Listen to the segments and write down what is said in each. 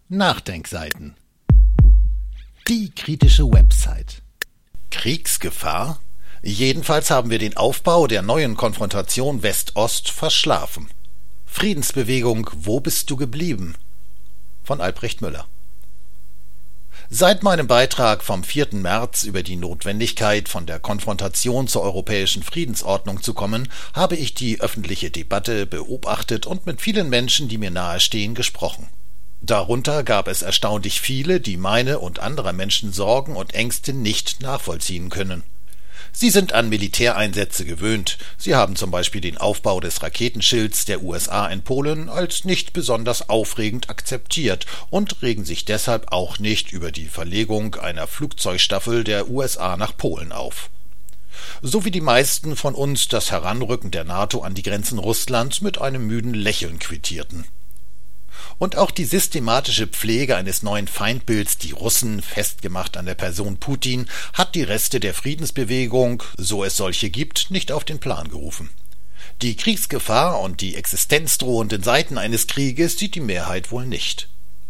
Nachdenkseiten. Die kritische Website. Kriegsgefahr? Jedenfalls haben wir den Aufbau der neuen Konfrontation West-Ost verschlafen. Friedensbewegung, wo bist du geblieben? Von Albrecht Müller. Seit meinem Beitrag vom 4. März über die Notwendigkeit, von der Konfrontation zur europäischen Friedensordnung zu kommen, habe ich die öffentliche Debatte beobachtet und mit vielen Menschen, die mir nahestehen, gesprochen. Darunter gab es erstaunlich viele, die meine und anderer Menschen Sorgen und Ängste nicht nachvollziehen können. Sie sind an Militäreinsätze gewöhnt. Sie haben zum Beispiel den Aufbau des Raketenschilds der USA in Polen als nicht besonders aufregend akzeptiert und regen sich deshalb auch nicht über die Verlegung einer Flugzeugstaffel der USA nach Polen auf. So wie die meisten von uns das Heranrücken der NATO an die Grenzen Russlands mit einem müden Lächeln quittierten. Und auch die systematische Pflege eines neuen Feindbilds, die Russen, festgemacht an der Person Putin, hat die Reste der Friedensbewegung, so es solche gibt, nicht auf den Plan gerufen. Die Kriegsgefahr und die existenzdrohenden Seiten eines Krieges sieht die Mehrheit wohl nicht.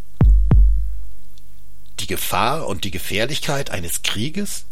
Die Gefahr und die Gefährlichkeit eines Krieges?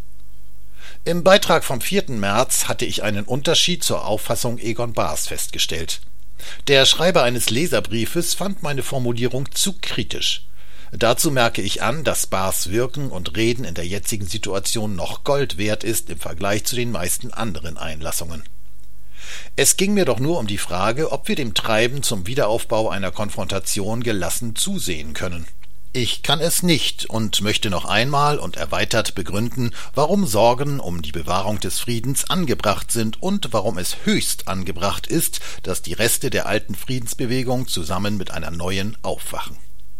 Im Beitrag vom 4. März hatte ich einen Unterschied zur Auffassung Egon Bahrs festgestellt. Der Schreiber eines Leserbriefes fand meine Formulierung zu kritisch. Dazu merke ich an, dass Bahrs Wirken und Reden in der jetzigen Situation noch Gold wert ist im Vergleich zu den meisten anderen Einlassungen. Es ging mir doch nur um die Frage, ob wir dem Treiben zum Wiederaufbau einer Konfrontation gelassen zusehen können. Ich kann es nicht und möchte noch einmal und erweitert begründen, warum Sorgen um die Bewahrung des Friedens angebracht sind und warum es höchst angebracht ist, dass die Reste der alten Friedensbewegung zusammen mit einer neuen aufwachen.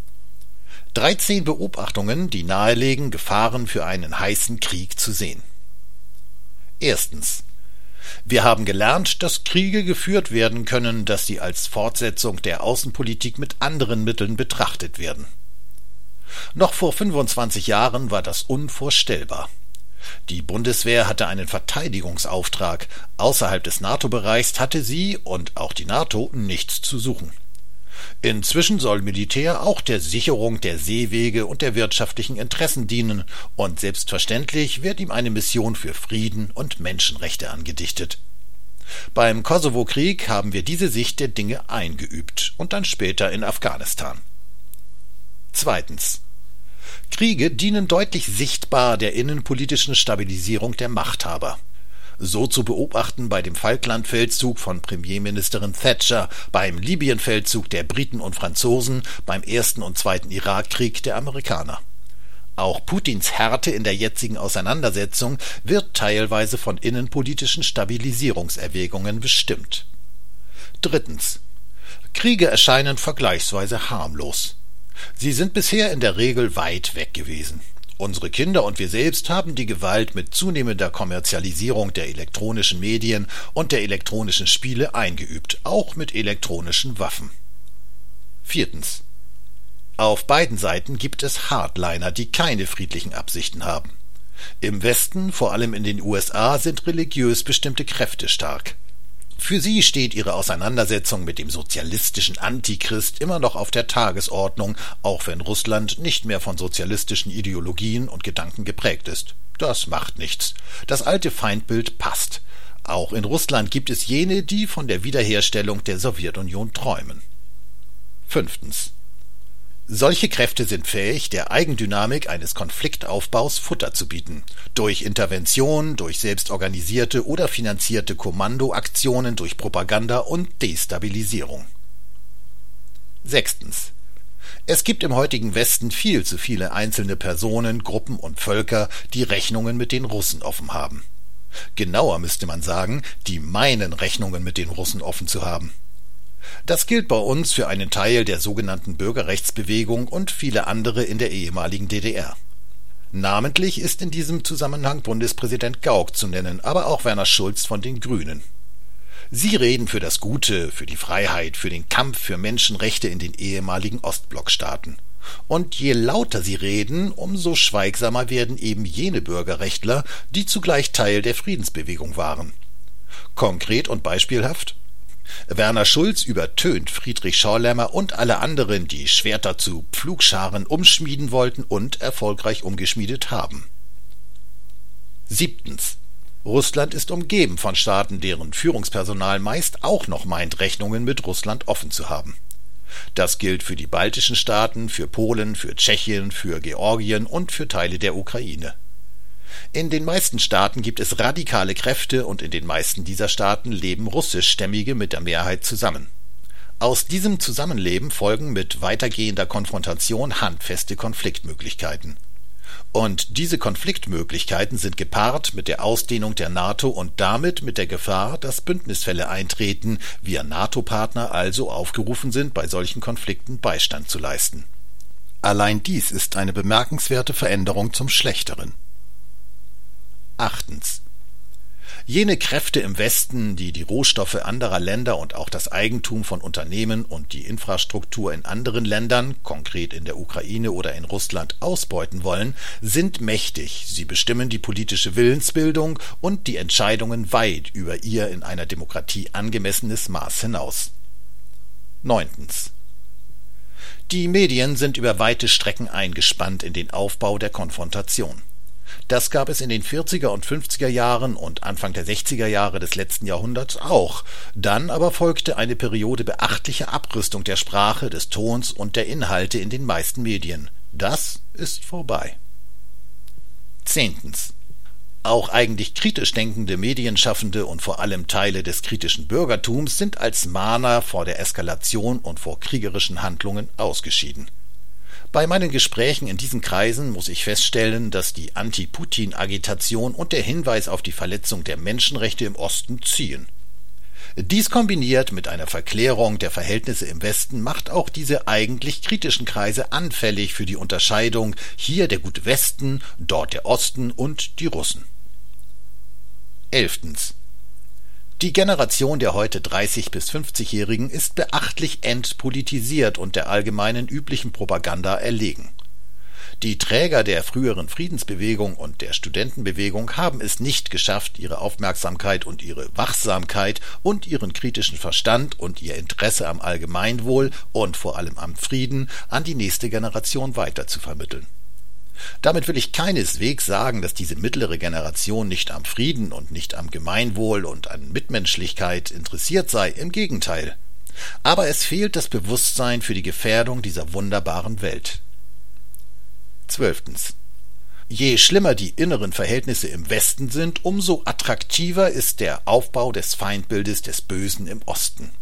13 Beobachtungen, die nahelegen, Gefahren für einen heißen Krieg zu sehen. Erstens. Wir haben gelernt, dass Kriege geführt werden können, dass sie als Fortsetzung der Außenpolitik mit anderen Mitteln betrachtet werden. Noch vor 25 Jahren war das unvorstellbar. Die Bundeswehr hatte einen Verteidigungsauftrag. Außerhalb des NATO-Bereichs hatte sie und auch die NATO nichts zu suchen. Inzwischen soll Militär auch der Sicherung der Seewege und der wirtschaftlichen Interessen dienen, und selbstverständlich wird ihm eine Mission für Frieden und Menschenrechte angedichtet. Beim Kosovo-Krieg haben wir diese Sicht der Dinge eingeübt und dann später in Afghanistan. Zweitens. Kriege dienen deutlich sichtbar der innenpolitischen Stabilisierung der Machthaber. So zu beobachten bei dem Falklandfeldzug von Premierministerin Thatcher, beim Libyenfeldzug der Briten und Franzosen, beim 1. und 2. Irakkrieg der Amerikaner. Auch Putins Härte in der jetzigen Auseinandersetzung wird teilweise von innenpolitischen Stabilisierungserwägungen bestimmt. Drittens. Kriege erscheinen vergleichsweise harmlos. Sie sind bisher in der Regel weit weg gewesen. Unsere Kinder und wir selbst haben die Gewalt mit zunehmender Kommerzialisierung der elektronischen Medien und der elektronischen Spiele eingeübt, auch mit elektronischen Waffen. Viertens. Auf beiden Seiten gibt es Hardliner, die keine friedlichen Absichten haben. Im Westen, vor allem in den USA, sind religiös bestimmte Kräfte stark. Für sie steht ihre Auseinandersetzung mit dem sozialistischen Antichrist immer noch auf der Tagesordnung, auch wenn Russland nicht mehr von sozialistischen Ideologien und Gedanken geprägt ist. Das macht nichts. Das alte Feindbild passt. Auch in Russland gibt es jene, die von der Wiederherstellung der Sowjetunion träumen. Fünftens. Solche Kräfte sind fähig, der Eigendynamik eines Konfliktaufbaus Futter zu bieten. Durch Intervention, durch selbstorganisierte oder finanzierte Kommandoaktionen, durch Propaganda und Destabilisierung. Sechstens. Es gibt im heutigen Westen viel zu viele einzelne Personen, Gruppen und Völker, die Rechnungen mit den Russen offen haben. Genauer müsste man sagen, die meinen, Rechnungen mit den Russen offen zu haben. Das gilt bei uns für einen Teil der sogenannten Bürgerrechtsbewegung und viele andere in der ehemaligen DDR. Namentlich ist in diesem Zusammenhang Bundespräsident Gauck zu nennen, aber auch Werner Schulz von den Grünen. Sie reden für das Gute, für die Freiheit, für den Kampf für Menschenrechte in den ehemaligen Ostblockstaaten. Und je lauter sie reden, umso schweigsamer werden eben jene Bürgerrechtler, die zugleich Teil der Friedensbewegung waren. Konkret und beispielhaft: Werner Schulz übertönt Friedrich Schorlemmer und alle anderen, die Schwerter zu Pflugscharen umschmieden wollten und erfolgreich umgeschmiedet haben. 7. Russland ist umgeben von Staaten, deren Führungspersonal meist auch noch meint, Rechnungen mit Russland offen zu haben. Das gilt für die baltischen Staaten, für Polen, für Tschechien, für Georgien und für Teile der Ukraine. In den meisten Staaten gibt es radikale Kräfte und in den meisten dieser Staaten leben Russischstämmige mit der Mehrheit zusammen. Aus diesem Zusammenleben folgen mit weitergehender Konfrontation handfeste Konfliktmöglichkeiten. Und diese Konfliktmöglichkeiten sind gepaart mit der Ausdehnung der NATO und damit mit der Gefahr, dass Bündnisfälle eintreten, wir NATO-Partner also aufgerufen sind, bei solchen Konflikten Beistand zu leisten. Allein dies ist eine bemerkenswerte Veränderung zum Schlechteren. 8. Jene Kräfte im Westen, die die Rohstoffe anderer Länder und auch das Eigentum von Unternehmen und die Infrastruktur in anderen Ländern, konkret in der Ukraine oder in Russland, ausbeuten wollen, sind mächtig. Sie bestimmen die politische Willensbildung und die Entscheidungen weit über ihr in einer Demokratie angemessenes Maß hinaus. 9. Die Medien sind über weite Strecken eingespannt in den Aufbau der Konfrontation. Das gab es in den 40er und 50er Jahren und Anfang der 60er Jahre des letzten Jahrhunderts auch. Dann aber folgte eine Periode beachtlicher Abrüstung der Sprache, des Tons und der Inhalte in den meisten Medien. Das ist vorbei. 10. Auch eigentlich kritisch denkende Medienschaffende und vor allem Teile des kritischen Bürgertums sind als Mahner vor der Eskalation und vor kriegerischen Handlungen ausgeschieden. Bei meinen Gesprächen in diesen Kreisen muss ich feststellen, dass die Anti-Putin-Agitation und der Hinweis auf die Verletzung der Menschenrechte im Osten ziehen. Dies kombiniert mit einer Verklärung der Verhältnisse im Westen macht auch diese eigentlich kritischen Kreise anfällig für die Unterscheidung hier der gute Westen, dort der Osten und die Russen. 11. Die Generation der heute 30- bis 50-Jährigen ist beachtlich entpolitisiert und der allgemeinen üblichen Propaganda erlegen. Die Träger der früheren Friedensbewegung und der Studentenbewegung haben es nicht geschafft, ihre Aufmerksamkeit und ihre Wachsamkeit und ihren kritischen Verstand und ihr Interesse am Allgemeinwohl und vor allem am Frieden an die nächste Generation weiterzuvermitteln. Damit will ich keineswegs sagen, dass diese mittlere Generation nicht am Frieden und nicht am Gemeinwohl und an Mitmenschlichkeit interessiert sei, im Gegenteil. Aber es fehlt das Bewusstsein für die Gefährdung dieser wunderbaren Welt. 12. Je schlimmer die inneren Verhältnisse im Westen sind, umso attraktiver ist der Aufbau des Feindbildes des Bösen im Osten.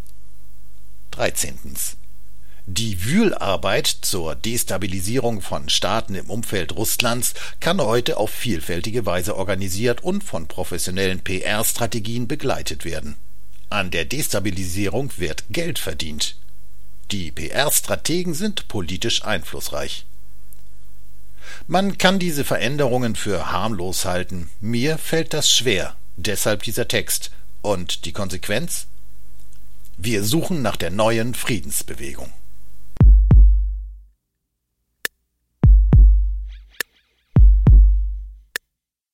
13. Die Wühlarbeit zur Destabilisierung von Staaten im Umfeld Russlands kann heute auf vielfältige Weise organisiert und von professionellen PR-Strategien begleitet werden. An der Destabilisierung wird Geld verdient. Die PR-Strategen sind politisch einflussreich. Man kann diese Veränderungen für harmlos halten. Mir fällt das schwer, deshalb dieser Text. Und die Konsequenz? Wir suchen nach der neuen Friedensbewegung.